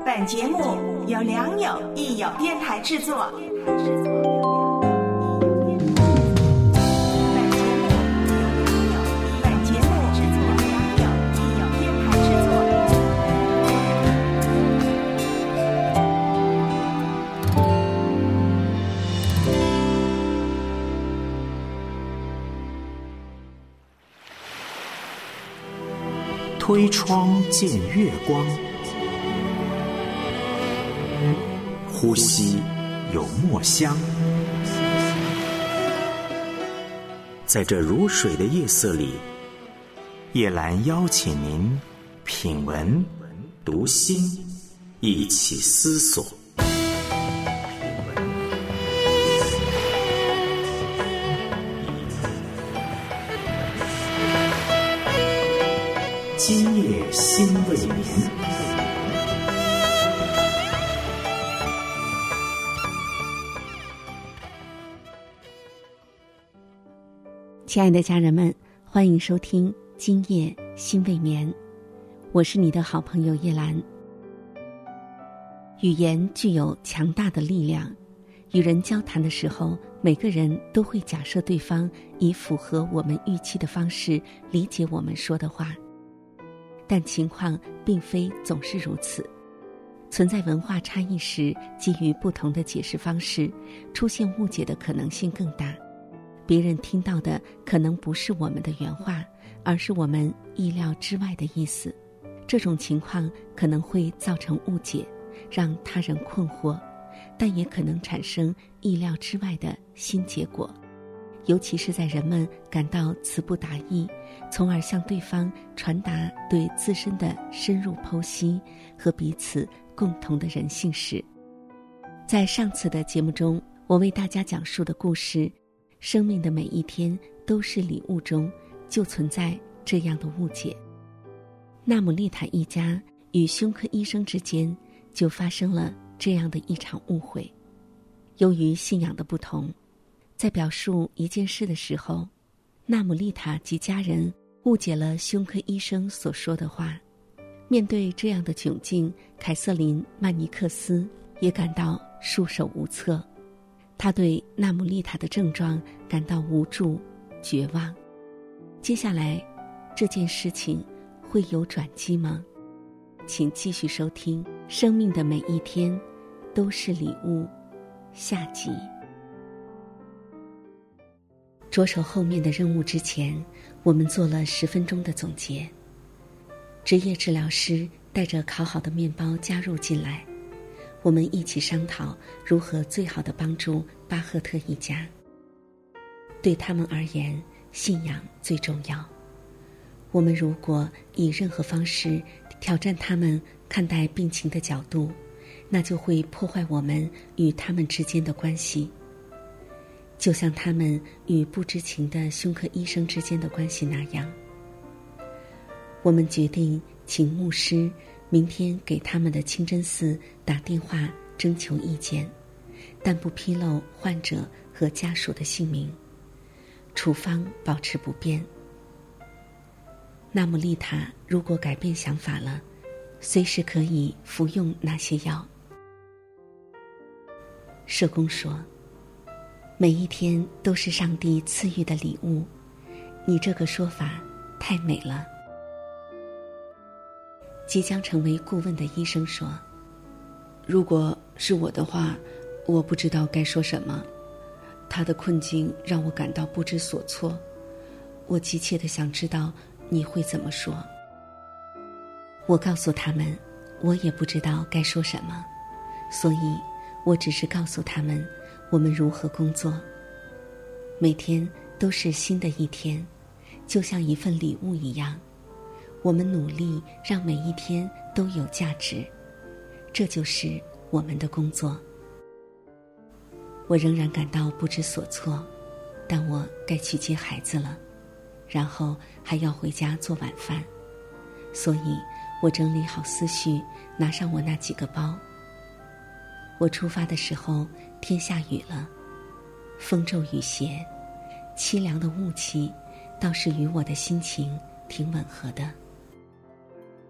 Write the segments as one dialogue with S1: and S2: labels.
S1: 本节目由良友益友电台制作。
S2: 推窗见月光，呼吸有墨香。在这如水的夜色里，叶兰邀请您品文读心，一起思索。今夜心未眠。
S3: 亲爱的家人们，欢迎收听今夜心未眠，我是你的好朋友叶兰。语言具有强大的力量，与人交谈的时候，每个人都会假设对方以符合我们预期的方式理解我们说的话，但情况并非总是如此。存在文化差异时，基于不同的解释方式，出现误解的可能性更大。别人听到的可能不是我们的原话，而是我们意料之外的意思。这种情况可能会造成误解，让他人困惑，但也可能产生意料之外的新结果。尤其是在人们感到词不达意，从而向对方传达对自身的深入剖析和彼此共同的人性时。在上次的节目中，我为大家讲述的故事生命的每一天都是礼物中，就存在这样的误解。纳姆利塔一家与胸科医生之间就发生了这样的一场误会。由于信仰的不同，在表述一件事的时候，纳姆利塔及家人误解了胸科医生所说的话。面对这样的窘境，凯瑟琳·曼尼克斯也感到束手无策。他对纳姆利塔的症状感到无助、绝望。接下来，这件事情会有转机吗？请继续收听《生命的每一天都是礼物》下集。着手后面的任务之前，我们做了10分钟的总结。职业治疗师带着烤好的面包加入进来，我们一起商讨如何最好地帮助巴赫特一家。对他们而言，信仰最重要。我们如果以任何方式挑战他们看待病情的角度，那就会破坏我们与他们之间的关系，就像他们与不知情的胸科医生之间的关系那样。我们决定请牧师明天给他们的清真寺打电话征求意见，但不披露患者和家属的姓名，处方保持不变。纳姆利塔如果改变想法了，随时可以服用那些药。社工说，每一天都是上帝赐予的礼物，你这个说法太美了。即将成为顾问的医生说，
S4: 如果是我的话，我不知道该说什么。他的困境让我感到不知所措，我急切地想知道你会怎么说。
S3: 我告诉他们，我也不知道该说什么，所以我只是告诉他们我们如何工作。每天都是新的一天，就像一份礼物一样，我们努力让每一天都有价值，这就是我们的工作。我仍然感到不知所措，但我该去接孩子了，然后还要回家做晚饭，所以我整理好思绪，拿上我那几个包。我出发的时候，天下雨了，风骤雨斜，凄凉的雾气倒是与我的心情挺吻合的。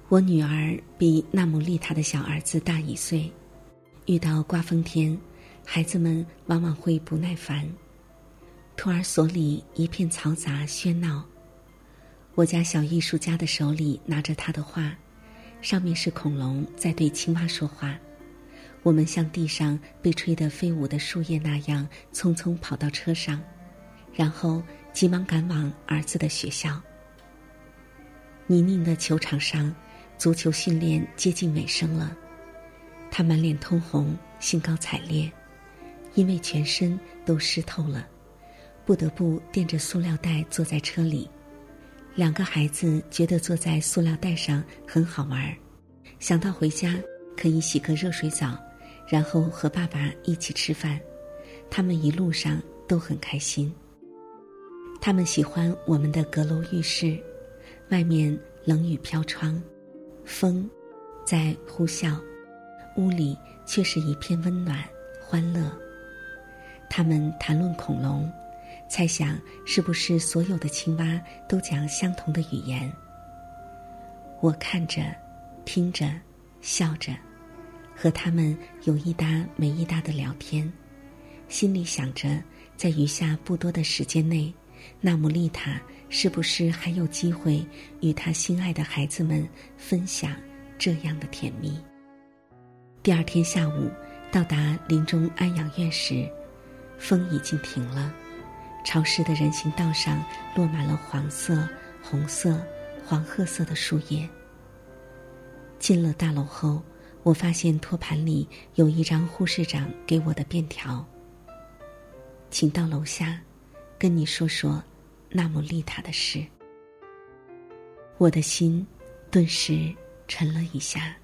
S3: 我女儿比纳姆丽塔的小儿子大1岁，遇到刮风天，孩子们往往会不耐烦。托儿所里一片嘈杂喧闹，我家小艺术家的手里拿着他的画，上面是恐龙在对青蛙说话。我们像地上被吹得飞舞的树叶那样匆匆跑到车上，然后急忙赶往儿子的学校。泥泞的球场上，足球训练接近尾声了，他满脸通红，兴高采烈，因为全身都湿透了，不得不垫着塑料袋坐在车里。2个孩子觉得坐在塑料袋上很好玩，想到回家可以洗个热水澡，然后和爸爸一起吃饭。他们一路上都很开心。他们喜欢我们的阁楼浴室，外面冷雨飘窗，风在呼啸，屋里却是一片温暖欢乐。他们谈论恐龙，猜想是不是所有的青蛙都讲相同的语言。我看着听着笑着，和他们有一搭没一搭的聊天，心里想着在余下不多的时间内，纳姆丽塔是不是还有机会与他心爱的孩子们分享这样的甜蜜。第2天下午到达临终安养院时，风已经停了，潮湿的人行道上落满了黄色、红色、黄褐色的树叶。进了大楼后，我发现托盘里有一张护士长给我的便条，请到楼下跟你说说纳姆丽塔的事。我的心顿时沉了一下。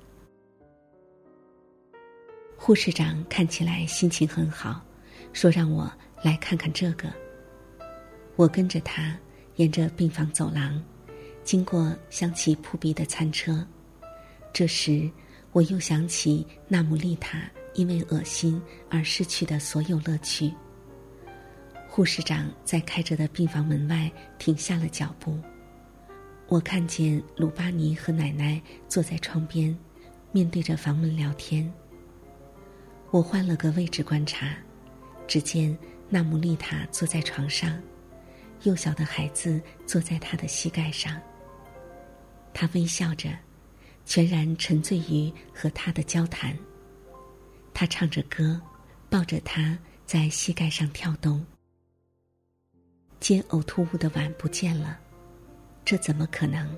S3: 护士长看起来心情很好，说让我来看看这个。我跟着他沿着病房走廊，经过香气扑鼻的餐车。这时我又想起纳姆丽塔因为恶心而失去的所有乐趣。护士长在开着的病房门外停下了脚步。我看见鲁巴尼和奶奶坐在窗边，面对着房门聊天。我换了个位置观察，只见纳姆丽塔坐在床上，幼小的孩子坐在他的膝盖上。他微笑着，全然沉醉于和他的交谈。他唱着歌，抱着他在膝盖上跳动。接呕吐物的碗不见了，这怎么可能？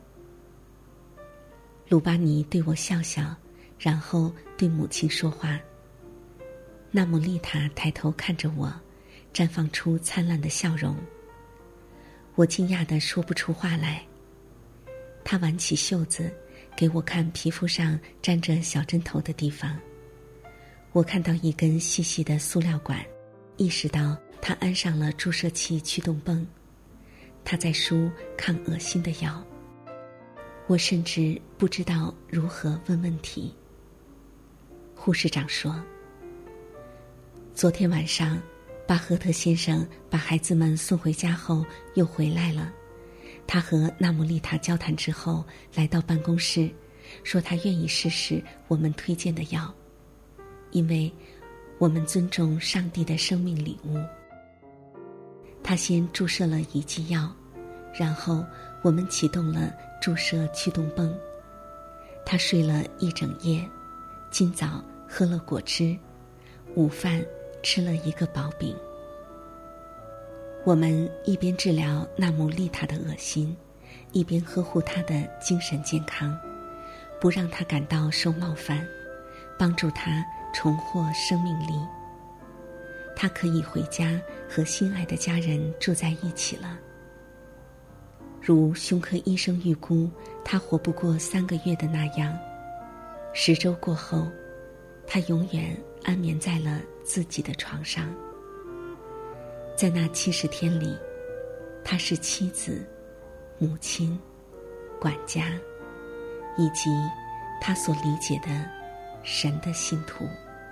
S3: 鲁巴尼对我笑笑，然后对母亲说话。纳姆丽塔抬头看着我，绽放出灿烂的笑容。我惊讶地说不出话来。她挽起袖子，给我看皮肤上沾着小针头的地方。我看到一根细细的塑料管，意识到她安上了注射器驱动泵。她在输抗恶心的药。我甚至不知道如何问问题。护士长说，昨天晚上巴赫特先生把孩子们送回家后又回来了。他和纳姆丽塔交谈之后来到办公室，说他愿意试试我们推荐的药，因为我们尊重上帝的生命礼物。他先注射了1剂药，然后我们启动了注射驱动泵。他睡了1整夜，今早喝了果汁，午饭吃了1个薄饼。我们一边治疗纳姆丽塔的恶心，一边呵护她的精神健康，不让她感到受冒犯，帮助她重获生命力。她可以回家和心爱的家人住在一起了。如胸科医生预估她活不过3个月的那样，10周过后，她永远安眠在了自己的床上。在那70天里，她是妻子、母亲、管家，以及她所理解的神的信徒。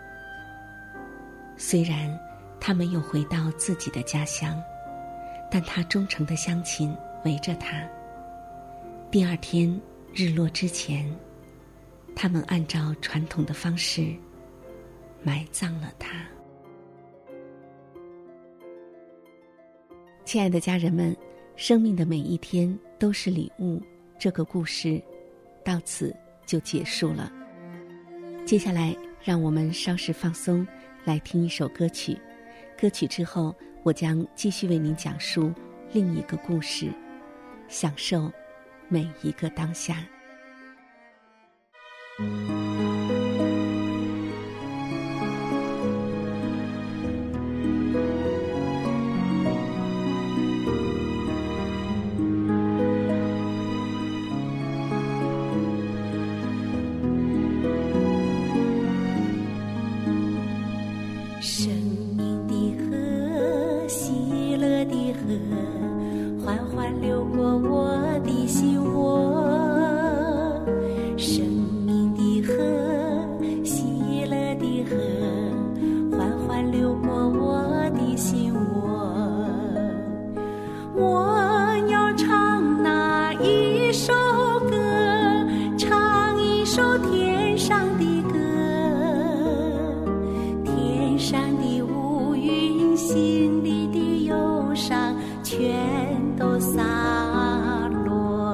S3: 虽然她没有回到自己的家乡，但她忠诚的乡亲围着她。第2天日落之前，他们按照传统的方式埋葬了他。亲爱的家人们，生命的每一天都是礼物，这个故事到此就结束了。接下来让我们稍事放松，来听一首歌曲。歌曲之后，我将继续为您讲述另一个故事，享受每一个当下。
S5: 生命的河，喜乐的河，缓缓流过我的心窝。生命的河，喜乐的河，缓缓流过我的心窝。我要唱那一首歌，唱一首天上的歌。天上的乌云，心里的忧伤，全都洒落。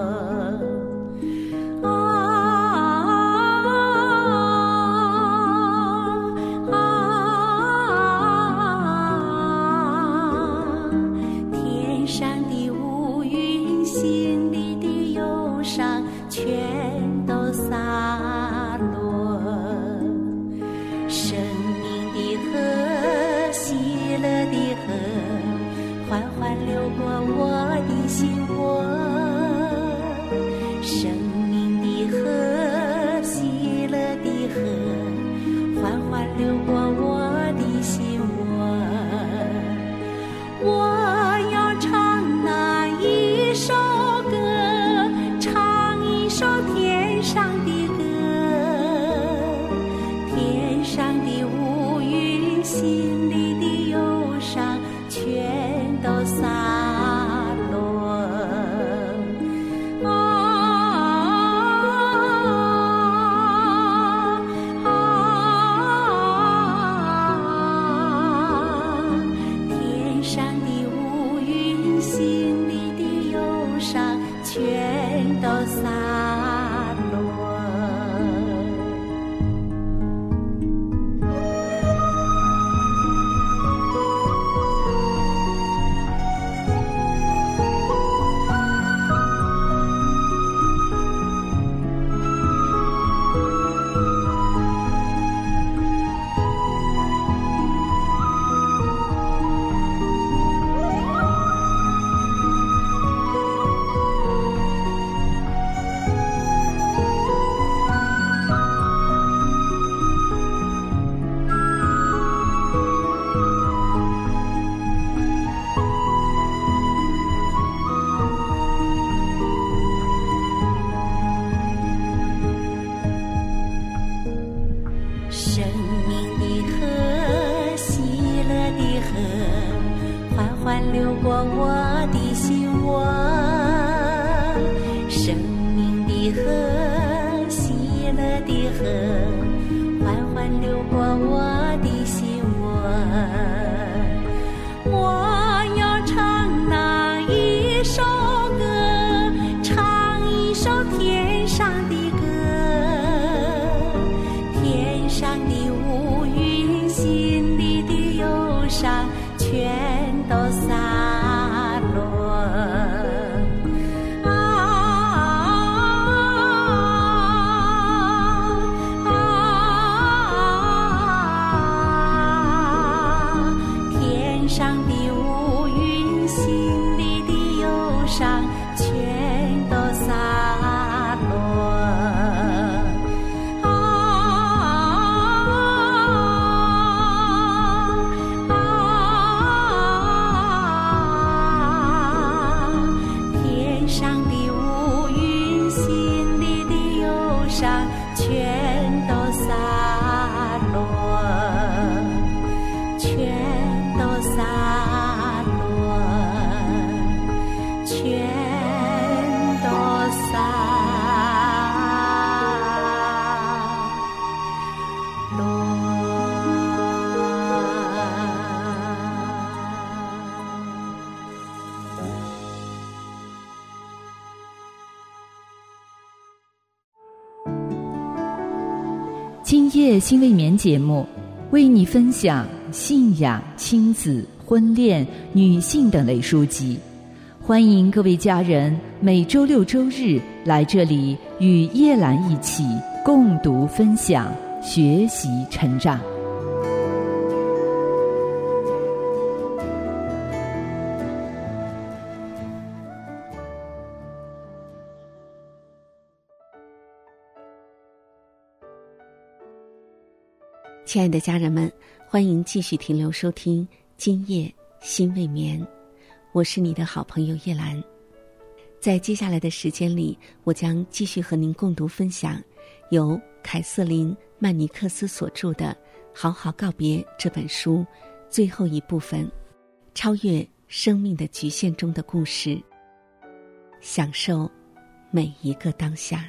S5: 天上的乌云，心里的忧伤，全都洒落。生命的河，喜乐的河，缓缓流过我的心窝。生命的河，喜乐的河，缓缓流过我的心窝。我要唱那一首歌，唱一首天上的歌。天上的乌云，心里的忧伤，全都洒落。天上的乌云，心里的忧伤，全都洒落。生命的河，喜乐的河，缓缓流过我的心窝。生命的河，喜乐的河，缓缓流过我的心窝。我要唱那一首歌，唱一首天上的歌。天上的乌云，心里的忧伤，全都洒落。
S6: 今夜新未眠节目为你分享信仰、亲子、婚恋、女性等类书籍。欢迎各位家人每周六周日来这里与叶兰一起共读分享，学习成长。
S3: 亲爱的家人们，欢迎继续停留收听今夜心未眠，我是你的好朋友叶兰。在接下来的时间里，我将继续和您共读分享由凯瑟琳·曼尼克斯所著的《好好告别》这本书最后一部分，超越生命的局限中的故事，享受每一个当下。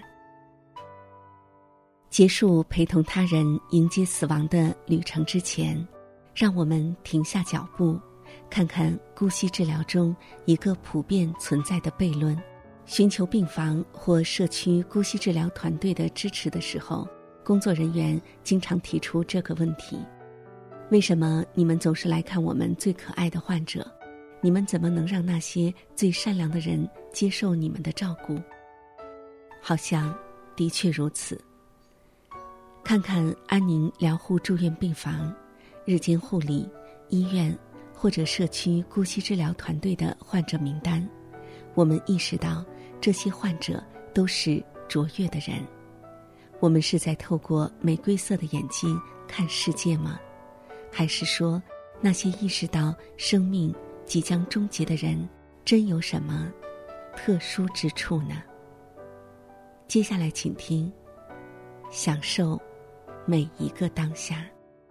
S3: 结束陪同他人迎接死亡的旅程之前，让我们停下脚步，看看姑息治疗中一个普遍存在的悖论。寻求病房或社区姑息治疗团队的支持的时候，工作人员经常提出这个问题：为什么你们总是来看我们最可爱的患者？你们怎么能让那些最善良的人接受你们的照顾？好像的确如此。看看安宁疗护住院病房、日间护理、医院或者社区姑息治疗团队的患者名单，我们意识到这些患者都是卓越的人。我们是在透过玫瑰色的眼睛看世界吗？还是说那些意识到生命即将终结的人真有什么特殊之处呢？接下来请听，享受每一个当下。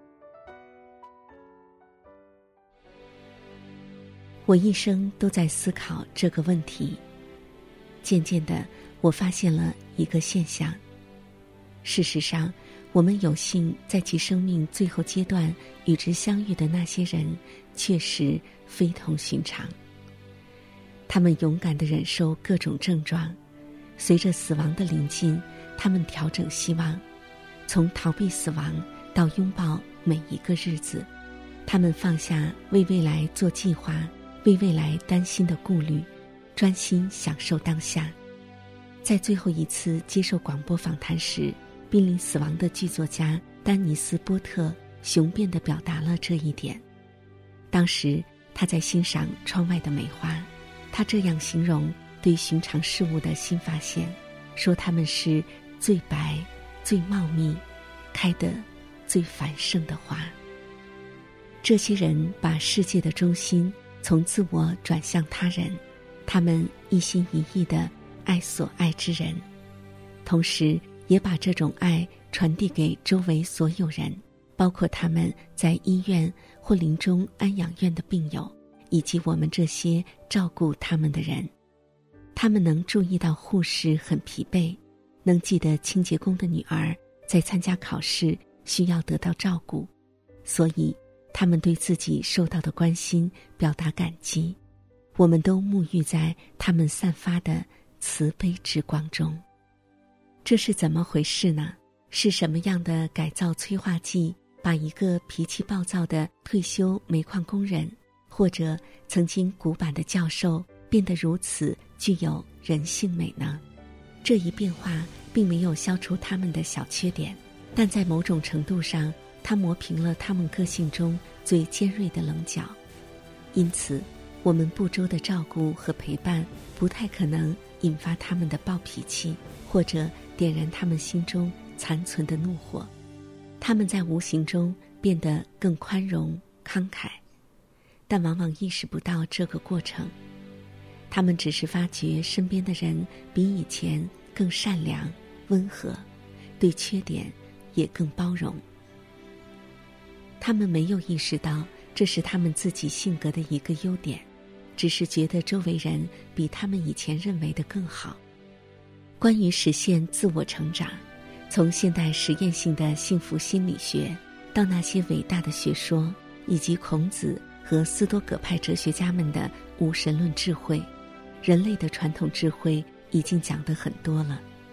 S3: 我一生都在思考这个问题，渐渐的我发现了一个现象。事实上，我们有幸在其生命最后阶段与之相遇的那些人确实非同寻常。他们勇敢地忍受各种症状，随着死亡的临近，他们调整希望，从逃避死亡到拥抱每一个日子。他们放下为未来做计划、为未来担心的顾虑，专心享受当下。在最后一次接受广播访谈时，濒临死亡的剧作家丹尼斯·波特雄辩地表达了这一点。当时他在欣赏窗外的梅花，他这样形容对寻常事物的新发现，说它们是最白、最茂密、开得最繁盛的花。这些人把世界的中心从自我转向他人，他们一心一意地爱所爱之人，同时也把这种爱传递给周围所有人，包括他们在医院或临终安养院的病友，以及我们这些照顾他们的人。他们能注意到护士很疲惫，能记得清洁工的女儿在参加考试需要得到照顾，所以他们对自己受到的关心表达感激。我们都沐浴在他们散发的慈悲之光中。这是怎么回事呢？是什么样的改造催化剂把一个脾气暴躁的退休煤矿工人，或者曾经古板的教授变得如此具有人性美呢？这一变化并没有消除他们的小缺点，但在某种程度上，它磨平了他们个性中最尖锐的棱角。因此，我们不周的照顾和陪伴不太可能引发他们的暴脾气，或者点燃他们心中残存的怒火。他们在无形中变得更宽容、慷慨，但往往意识不到这个过程。他们只是发觉身边的人比以前更善良、温和，对缺点也更包容。他们没有意识到这是他们自己性格的一个优点，只是觉得周围人比他们以前认为的更好。关于实现自我成长，从现代实验性的幸福心理学到那些伟大的学说，以及孔子和斯多葛派哲学家们的无神论智慧，人类的传统智慧已经讲得很多了。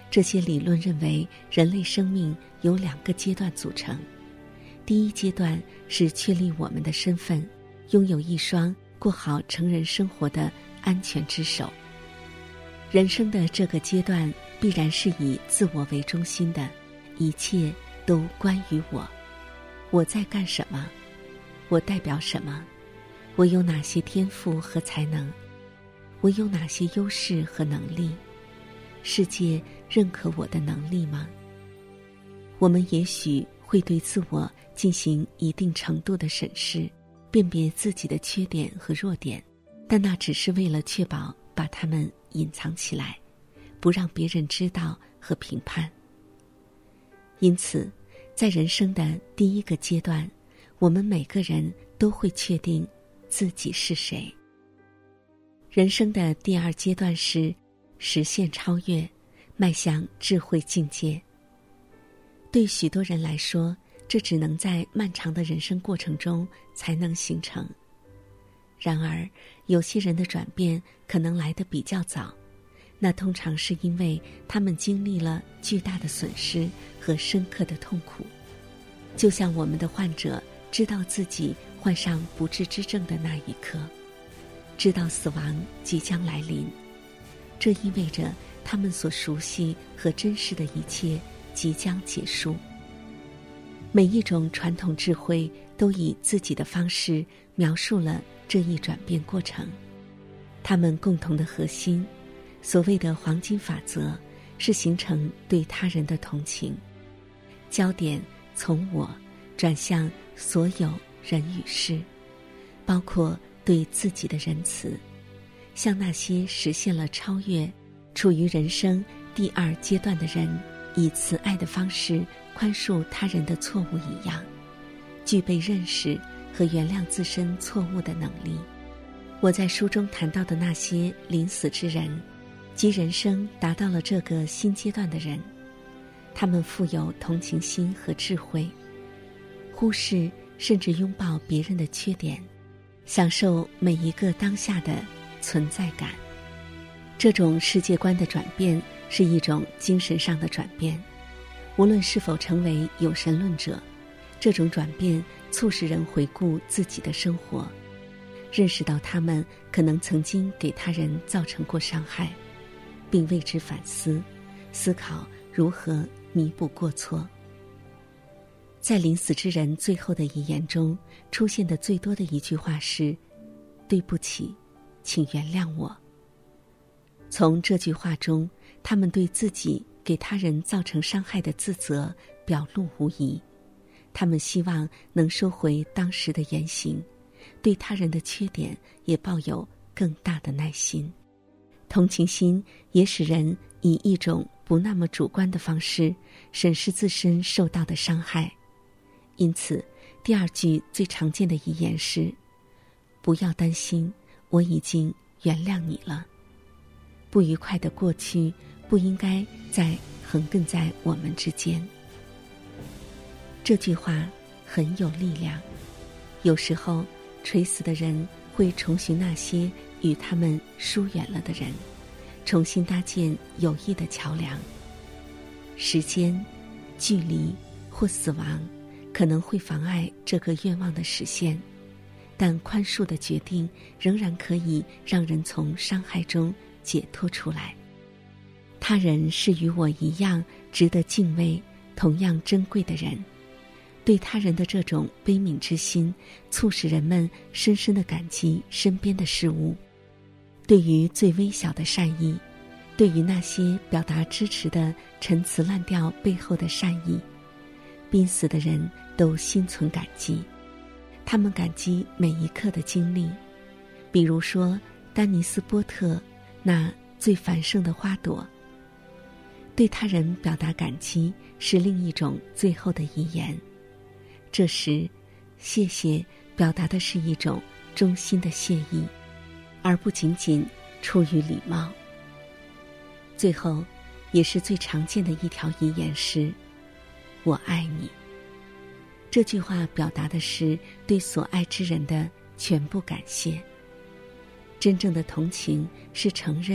S3: 这些理论认为，人类生命由2个阶段组成。第一阶段是确立我们的身份，拥有一双过好成人生活的安全之手。人生的这个阶段必然是以自我为中心的，一切都关于我。我在干什么？我代表什么？我有哪些天赋和才能？我有哪些优势和能力？世界认可我的能力吗？我们也许会对自我进行一定程度的审视，辨别自己的缺点和弱点，但那只是为了确保把它们隐藏起来，不让别人知道和评判。因此，在人生的第一个阶段，我们每个人都会确定自己是谁。人生的第2阶段是实现超越，迈向智慧境界。对许多人来说，这只能在漫长的人生过程中才能形成。然而，有些人的转变可能来得比较早，那通常是因为他们经历了巨大的损失和深刻的痛苦。就像我们的患者知道自己患上不治之症的那一刻，知道死亡即将来临，这意味着他们所熟悉和珍视的一切即将结束。每一种传统智慧都以自己的方式描述了这一转变过程。他们共同的核心，所谓的黄金法则，是形成对他人的同情，焦点从我转向所有人与事，包括对自己的仁慈，像那些实现了超越，处于人生第2阶段的人，以慈爱的方式宽恕他人的错误一样，具备认识和原谅自身错误的能力。我在书中谈到的那些临死之人，即人生达到了这个新阶段的人，他们富有同情心和智慧，忽视甚至拥抱别人的缺点，享受每一个当下的存在感。这种世界观的转变是一种精神上的转变，无论是否成为有神论者，这种转变促使人回顾自己的生活，认识到他们可能曾经给他人造成过伤害，并为之反思，思考如何弥补过错。在临死之人最后的遗言中，出现的最多的一句话是：对不起，请原谅我。从这句话中，他们对自己给他人造成伤害的自责表露无遗，他们希望能收回当时的言行，对他人的缺点也抱有更大的耐心。同情心也使人以一种不那么主观的方式审视自身受到的伤害。因此，第2句最常见的遗言是：不要担心，我已经原谅你了。不愉快的过去不应该再横亘在我们之间。这句话很有力量，有时候垂死的人会重寻那些与他们疏远了的人，重新搭建友谊的桥梁。时间、距离或死亡可能会妨碍这个愿望的实现，但宽恕的决定仍然可以让人从伤害中解脱出来。他人是与我一样值得敬畏、同样珍贵的人。对他人的这种悲悯之心，促使人们深深地感激身边的事物。对于最微小的善意，对于那些表达支持的陈词滥调背后的善意，濒死的人都心存感激。他们感激每一刻的经历，比如说丹尼斯波特那最繁盛的花朵。对他人表达感激是另一种最后的遗言。这时，谢谢表达的是一种衷心的谢意，而不仅仅出于礼貌。最后，也是最常见的一条遗言是：我爱你。这句话表达的是对所爱之人的全部感谢。真正的同情是承认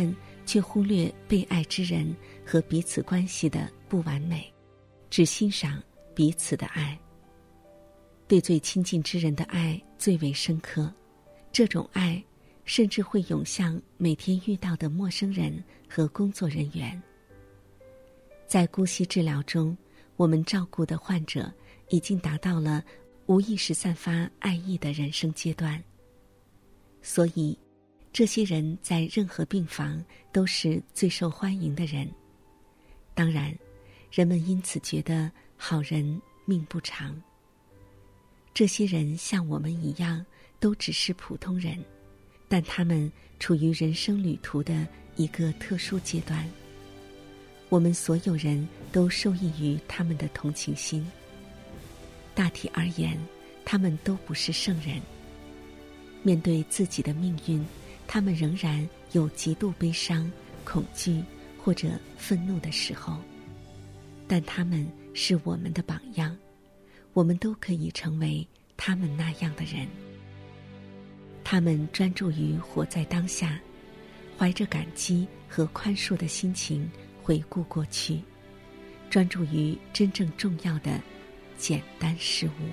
S3: 却忽略被爱之人和彼此关系的不完美，只欣赏彼此的爱。对最亲近之人的爱最为深刻，这种爱甚至会涌向每天遇到的陌生人和工作人员。在姑息治疗中，我们照顾的患者已经达到了无意识散发爱意的人生阶段，所以这些人在任何病房都是最受欢迎的人。当然，人们因此觉得好人命不长。这些人像我们一样，都只是普通人，但他们处于人生旅途的一个特殊阶段。我们所有人都受益于他们的同情心。大体而言，他们都不是圣人。面对自己的命运，他们仍然有极度悲伤、恐惧或者愤怒的时候，但他们是我们的榜样，我们都可以成为他们那样的人。他们专注于活在当下，怀着感激和宽恕的心情回顾过去，专注于真正重要的简单事物。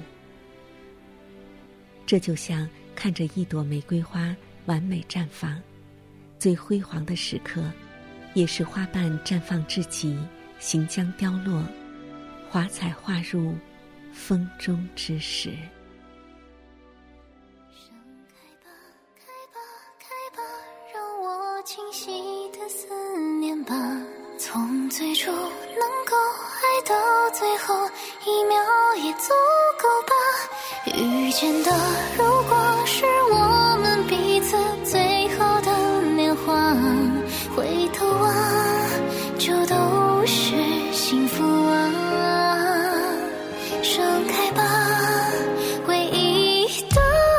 S3: 这就像看着一朵玫瑰花完美绽放，最辉煌的时刻，也是花瓣绽放至极，行将凋落，华彩化入风中之时。
S7: 盛开吧，开吧，开吧，让我清晰的思念吧，从最初能够爱到最后一秒也足够吧。遇见的如果是我们彼此最好的年华，回头望就都是幸福啊。盛开吧，回忆的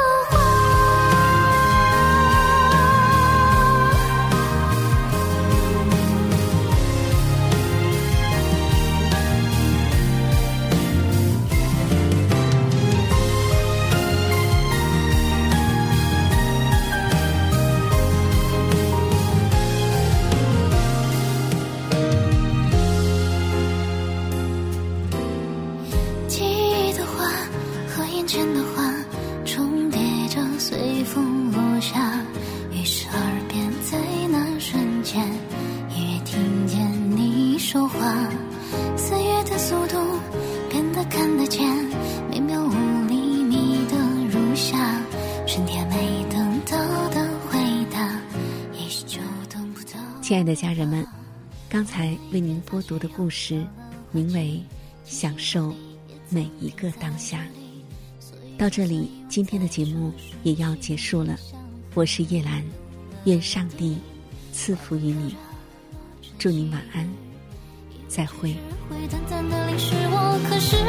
S7: 说话，4月的速度变得看得见，每秒5厘米的如下，春天没等到的回答，也许就等不到。
S3: 亲爱的家人们，刚才为您播读的故事名为《享受每一个当下》。到这里，今天的节目也要结束了。我是叶兰，愿上帝赐福于你，祝您晚安，再会。
S7: 会短暂的淋湿我，可是